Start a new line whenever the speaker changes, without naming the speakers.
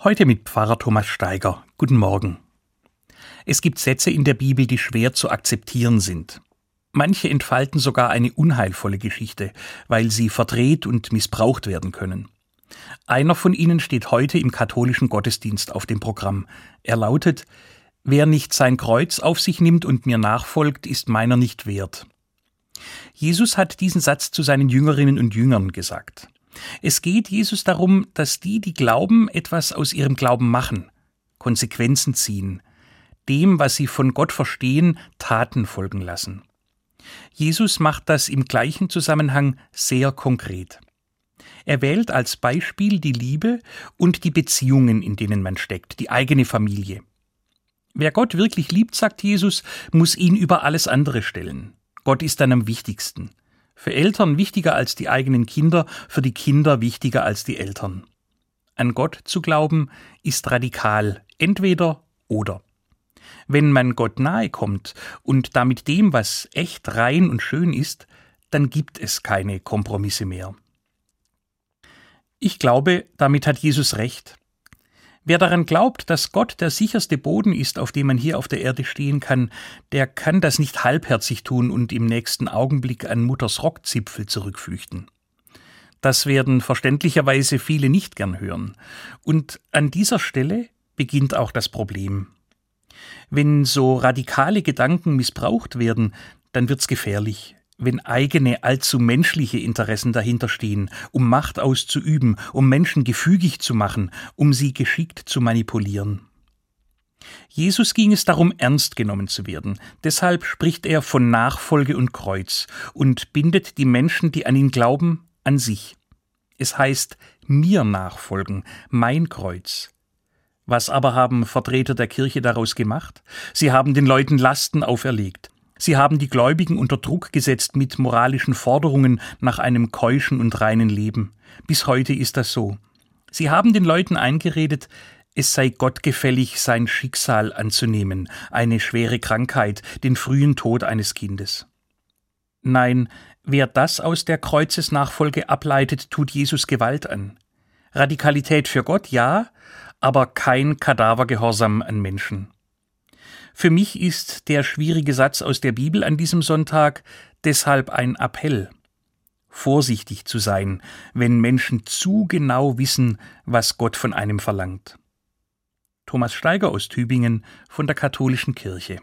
Heute mit Pfarrer Thomas Steiger. Guten Morgen. Es gibt Sätze in der Bibel, die schwer zu akzeptieren sind. Manche entfalten sogar eine unheilvolle Geschichte, weil sie verdreht und missbraucht werden können. Einer von ihnen steht heute im katholischen Gottesdienst auf dem Programm. Er lautet: Wer nicht sein Kreuz auf sich nimmt und mir nachfolgt, ist meiner nicht wert. Jesus hat diesen Satz zu seinen Jüngerinnen und Jüngern gesagt. Es geht Jesus darum, dass die glauben, etwas aus ihrem Glauben machen, Konsequenzen ziehen, dem, was sie von Gott verstehen, Taten folgen lassen. Jesus macht das im gleichen Zusammenhang sehr konkret. Er wählt als Beispiel die Liebe und die Beziehungen, in denen man steckt, die eigene Familie. Wer Gott wirklich liebt, sagt Jesus, muss ihn über alles andere stellen. Gott ist dann am wichtigsten. Für Eltern wichtiger als die eigenen Kinder, für die Kinder wichtiger als die Eltern. An Gott zu glauben ist radikal, entweder oder. Wenn man Gott nahe kommt und damit dem, was echt rein und schön ist, dann gibt es keine Kompromisse mehr. Ich glaube, damit hat Jesus recht. Wer daran glaubt, dass Gott der sicherste Boden ist, auf dem man hier auf der Erde stehen kann, der kann das nicht halbherzig tun und im nächsten Augenblick an Mutters Rockzipfel zurückflüchten. Das werden verständlicherweise viele nicht gern hören. Und an dieser Stelle beginnt auch das Problem. Wenn so radikale Gedanken missbraucht werden, dann wird's gefährlich. Wenn eigene, allzu menschliche Interessen dahinter stehen, um Macht auszuüben, um Menschen gefügig zu machen, um sie geschickt zu manipulieren. Jesus ging es darum, ernst genommen zu werden. Deshalb spricht er von Nachfolge und Kreuz und bindet die Menschen, die an ihn glauben, an sich. Es heißt, mir nachfolgen, mein Kreuz. Was aber haben Vertreter der Kirche daraus gemacht? Sie haben den Leuten Lasten auferlegt. Sie haben die Gläubigen unter Druck gesetzt mit moralischen Forderungen nach einem keuschen und reinen Leben. Bis heute ist das so. Sie haben den Leuten eingeredet, es sei Gott gefällig, sein Schicksal anzunehmen, eine schwere Krankheit, den frühen Tod eines Kindes. Nein, wer das aus der Kreuzesnachfolge ableitet, tut Jesus Gewalt an. Radikalität für Gott, ja, aber kein Kadavergehorsam an Menschen. Für mich ist der schwierige Satz aus der Bibel an diesem Sonntag deshalb ein Appell, vorsichtig zu sein, wenn Menschen zu genau wissen, was Gott von einem verlangt. Thomas Steiger aus Tübingen von der Katholischen Kirche.